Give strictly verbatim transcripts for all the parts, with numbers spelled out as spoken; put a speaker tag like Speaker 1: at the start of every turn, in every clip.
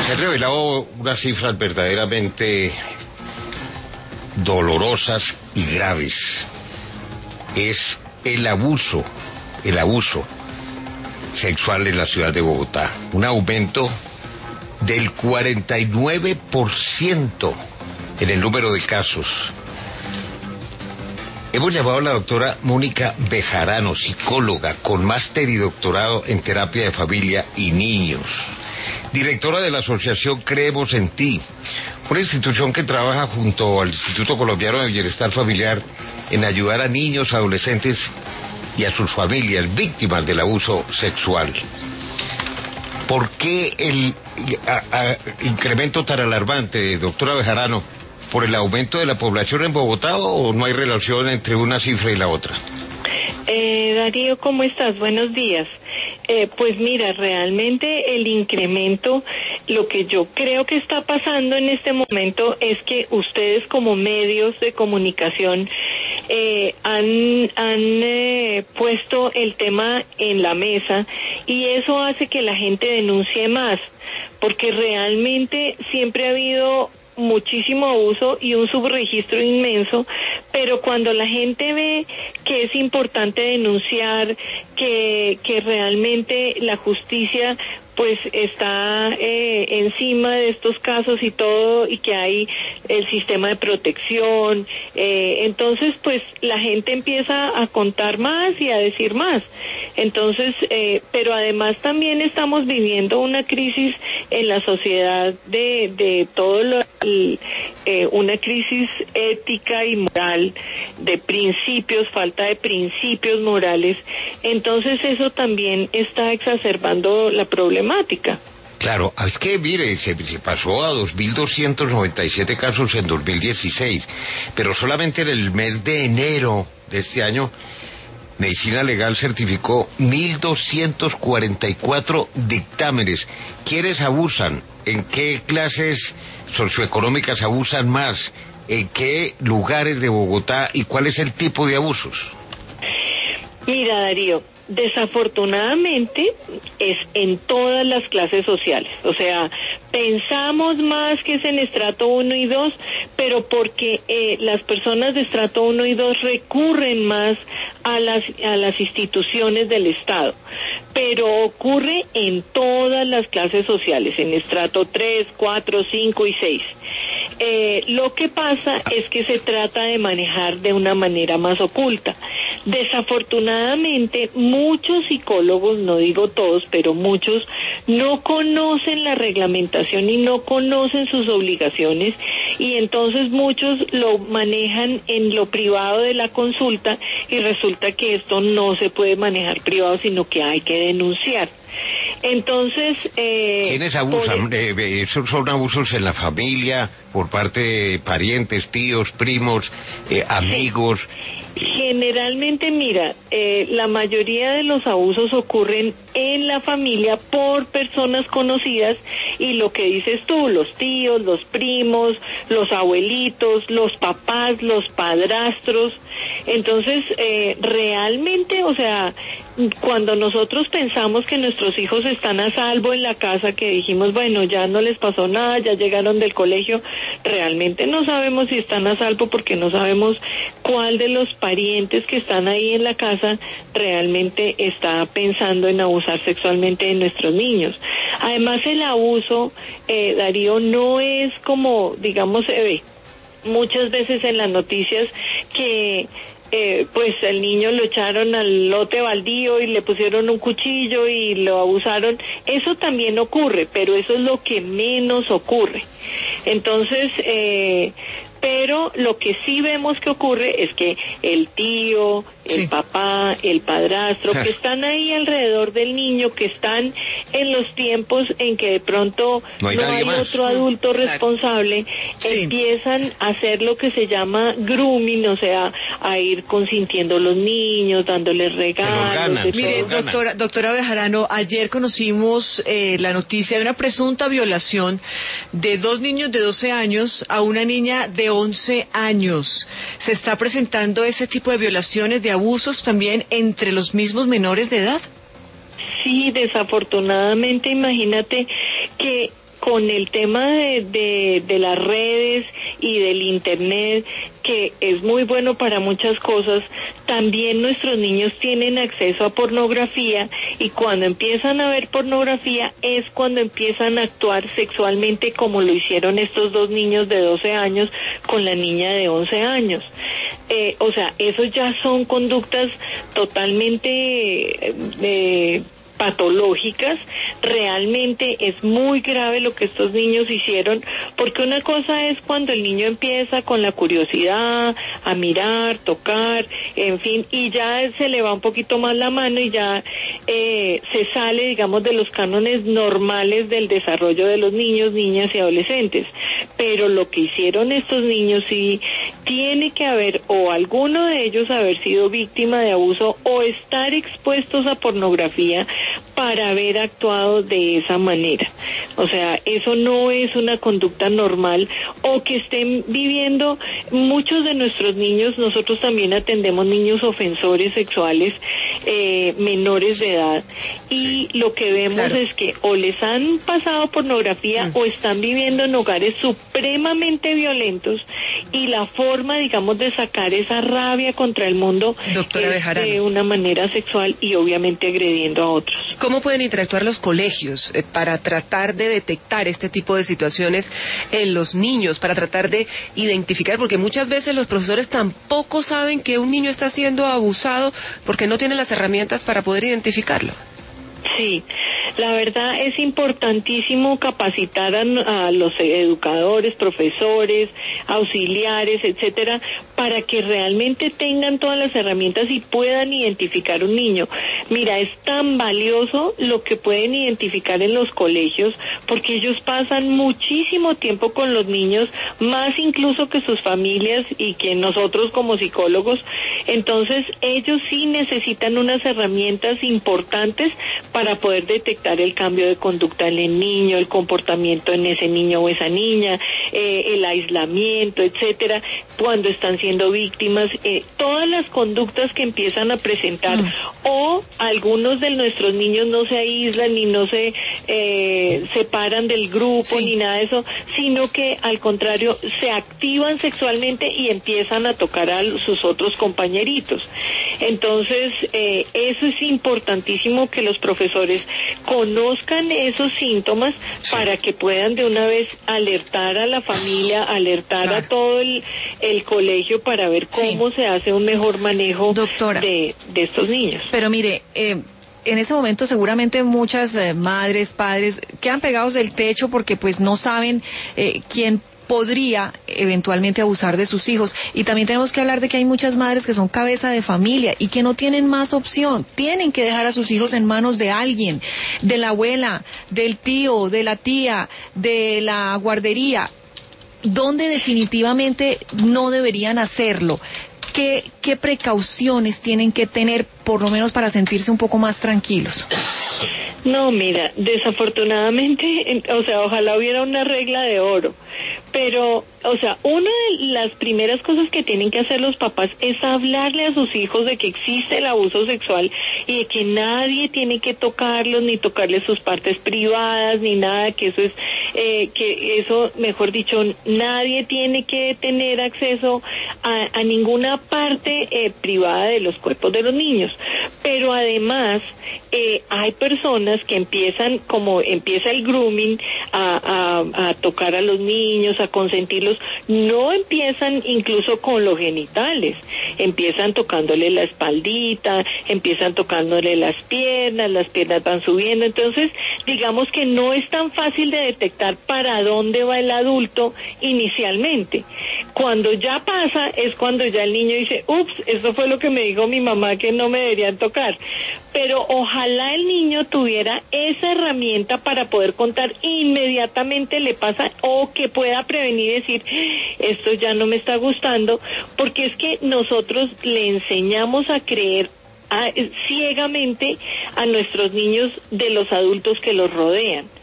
Speaker 1: Se han revelado unas cifras verdaderamente dolorosas y graves. Es el abuso, el abuso sexual en la ciudad de Bogotá. Un aumento del cuarenta y nueve por ciento en el número de casos. Hemos llamado a la doctora Mónica Bejarano, psicóloga con máster y doctorado en terapia de familia y niños, directora de la asociación Creemos en Ti, una institución que trabaja junto al Instituto Colombiano de Bienestar Familiar en ayudar a niños, adolescentes y a sus familias víctimas del abuso sexual. ¿Por qué el a, a, incremento tan alarmante, doctora Bejarano? ¿Por el aumento de la población en Bogotá o no hay relación entre una cifra y la otra?
Speaker 2: Eh, Darío, ¿cómo estás? Buenos días. Eh, pues mira, realmente el incremento, lo que yo creo que está pasando en este momento es que ustedes como medios de comunicación eh, han, han eh, puesto el tema en la mesa y eso hace que la gente denuncie más, porque realmente siempre ha habido muchísimo abuso y un subregistro inmenso, pero cuando la gente ve que es importante denunciar, que, que realmente la justicia pues está eh, encima de estos casos y todo, y que hay el sistema de protección, eh, entonces pues la gente empieza a contar más y a decir más. Entonces, eh, pero además también estamos viviendo una crisis en la sociedad de, de todo lo, eh, una crisis ética y moral, de principios, falta de principios morales. Entonces eso también está exacerbando la problemática.
Speaker 1: Claro, es que mire, se, se pasó a dos mil doscientos noventa y siete casos en dos mil dieciséis, pero solamente en el mes de enero de este año, Medicina Legal certificó mil doscientos cuarenta y cuatro dictámenes. ¿Quiénes abusan? ¿En qué clases socioeconómicas abusan más? ¿En qué lugares de Bogotá? ¿Y cuál es el tipo de abusos?
Speaker 2: Mira, Darío, desafortunadamente es en todas las clases sociales. O sea, pensamos más que es en estrato uno y dos, pero porque eh, las personas de estrato uno y dos recurren más a las, a las instituciones del Estado. Pero ocurre en todas las clases sociales, en estrato tres, cuatro, cinco y seis. Eh, lo que pasa es que se trata de manejar de una manera más oculta. Desafortunadamente, muchos psicólogos, no digo todos, pero muchos, no conocen la reglamentación y no conocen sus obligaciones, y entonces muchos lo manejan en lo privado de la consulta, y resulta que esto no se puede manejar privado, sino que hay que denunciar. Entonces, eh,
Speaker 1: ¿quiénes abusan? Por... Eh, ¿Esos son abusos en la familia, por parte de parientes, tíos, primos, eh, amigos?
Speaker 2: Generalmente, mira, eh, la mayoría de los abusos ocurren en la familia por personas conocidas, y lo que dices tú, los tíos, los primos, los abuelitos, los papás, los padrastros. Entonces, eh, realmente, o sea, cuando nosotros pensamos que nuestros hijos están a salvo en la casa, que dijimos, bueno, ya no les pasó nada, ya llegaron del colegio, realmente no sabemos si están a salvo, porque no sabemos cuál de los parientes que están ahí en la casa realmente está pensando en abusar sexualmente de nuestros niños. Además, el abuso, eh, Darío, no es como, digamos, se ve muchas veces en las noticias que Eh, pues el niño lo echaron al lote baldío y le pusieron un cuchillo y lo abusaron. Eso también ocurre, pero eso es lo que menos ocurre. Entonces, eh, pero lo que sí vemos que ocurre es que el tío, el sí. papá, el padrastro, que están ahí alrededor del niño, que están en los tiempos en que de pronto no hay, no hay otro adulto responsable, sí. empiezan a hacer lo que se llama grooming, o sea, a ir consintiendo a los niños, dándoles regalos. De
Speaker 3: Mire, doctora, doctora Bejarano, ayer conocimos eh, la noticia de una presunta violación de dos niños de doce años a una niña de once años. ¿Se está presentando ese tipo de violaciones, de abusos también entre los mismos menores de edad?
Speaker 2: Sí, desafortunadamente, imagínate que con el tema de, de, de las redes y del internet, que es muy bueno para muchas cosas, también nuestros niños tienen acceso a pornografía, y cuando empiezan a ver pornografía es cuando empiezan a actuar sexualmente, como lo hicieron estos dos niños de doce años con la niña de once años. Eh, o sea, esos ya son conductas totalmente eh, patológicas. Realmente es muy grave lo que estos niños hicieron, porque una cosa es cuando el niño empieza con la curiosidad a mirar, tocar, en fin, y ya se le va un poquito más la mano y ya eh, se sale, digamos, de los cánones normales del desarrollo de los niños, niñas y adolescentes. Pero lo que hicieron estos niños, sí tiene que haber, o alguno de ellos haber sido víctima de abuso o estar expuestos a pornografía para haber actuado de esa manera. O sea, eso no es una conducta normal, o que estén viviendo muchos de nuestros niños. Nosotros también atendemos niños ofensores sexuales eh, menores de edad, y lo que vemos claro. es que o les han pasado pornografía mm. o están viviendo en hogares supremamente violentos, y la forma, digamos, de sacar esa rabia contra el mundo
Speaker 4: Doctora
Speaker 2: es
Speaker 4: Bejarano.
Speaker 2: de una manera sexual y obviamente agrediendo a otros.
Speaker 4: ¿Cómo pueden interactuar los colegios eh, para tratar de detectar este tipo de situaciones en los niños, para tratar de identificar? Porque muchas veces los profesores tampoco saben que un niño está siendo abusado porque no tienen las herramientas para poder identificarlo.
Speaker 2: Sí, la verdad es importantísimo capacitar a, a los educadores, profesores, auxiliares, etcétera, para que realmente tengan todas las herramientas y puedan identificar un niño. Mira, es tan valioso lo que pueden identificar en los colegios, porque ellos pasan muchísimo tiempo con los niños, más incluso que sus familias y que nosotros como psicólogos. Entonces, ellos sí necesitan unas herramientas importantes para poder detectar el cambio de conducta en el niño, el comportamiento en ese niño o esa niña, eh, el aislamiento, etcétera, cuando están siendo víctimas, eh, todas las conductas que empiezan a presentar, mm. o algunos de nuestros niños no se aíslan ni no se eh, separan del grupo, sí. ni nada de eso, sino que al contrario se activan sexualmente y empiezan a tocar a sus otros compañeritos. Entonces, eh, eso es importantísimo, que los profesores conozcan esos síntomas, sí. para que puedan de una vez alertar a la familia, alertar claro. a todo el, el colegio, para ver cómo sí. se hace un mejor manejo de, de estos niños.
Speaker 5: Pero mire, eh, en ese momento seguramente muchas eh, madres, padres quedan pegados del techo porque pues no saben eh, quién podría eventualmente abusar de sus hijos. Y también tenemos que hablar de que hay muchas madres que son cabeza de familia y que no tienen más opción. Tienen que dejar a sus hijos en manos de alguien, de la abuela, del tío, de la tía, de la guardería, donde definitivamente no deberían hacerlo. ¿Qué, qué precauciones tienen que tener, por lo menos para sentirse un poco más tranquilos?
Speaker 2: No, mira, desafortunadamente, o sea, ojalá hubiera una regla de oro, pero, o sea, una de las primeras cosas que tienen que hacer los papás es hablarle a sus hijos de que existe el abuso sexual y de que nadie tiene que tocarlos, ni tocarles sus partes privadas, ni nada, que eso es, eh, que eso, mejor dicho, nadie tiene que tener acceso a, a ninguna parte eh, privada de los cuerpos de los niños. Pero además, eh, hay personas que empiezan, como empieza el grooming, a, a, a tocar a los niños, a consentirlos. No empiezan incluso con los genitales, empiezan tocándole la espaldita, empiezan tocándole las piernas, las piernas van subiendo. Entonces, digamos que no es tan fácil de detectar para dónde va el adulto inicialmente. Cuando ya pasa es cuando ya el niño dice, ups, esto fue lo que me dijo mi mamá, que no me deberían tocar. Pero ojalá el niño tuviera esa herramienta para poder contar inmediatamente le pasa, o que pueda prevenir y decir, esto ya no me está gustando, porque es que nosotros le enseñamos a creer a, ciegamente a nuestros niños de los adultos que los rodean.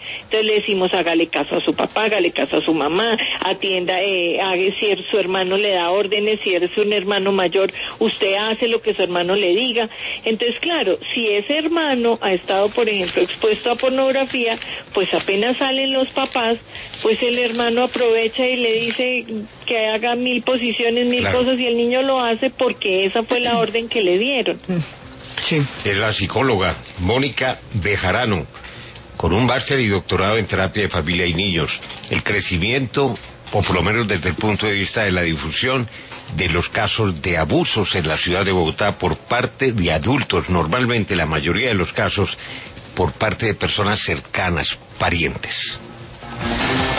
Speaker 2: Entonces le decimos, hágale caso a su papá, hágale caso a su mamá, atienda, eh, haga, si su hermano le da órdenes, si eres un hermano mayor, usted hace lo que su hermano le diga. Entonces, claro, si ese hermano ha estado, por ejemplo, expuesto a pornografía, pues apenas salen los papás, pues el hermano aprovecha y le dice que haga mil posiciones, mil
Speaker 1: claro.
Speaker 2: cosas, y el niño lo hace porque esa fue la orden que le dieron.
Speaker 3: Sí.
Speaker 1: Es la psicóloga Mónica Bejarano, con un máster y doctorado en terapia de familia y niños. El crecimiento, o por lo menos desde el punto de vista de la difusión, de los casos de abusos en la ciudad de Bogotá por parte de adultos, normalmente la mayoría de los casos por parte de personas cercanas, parientes.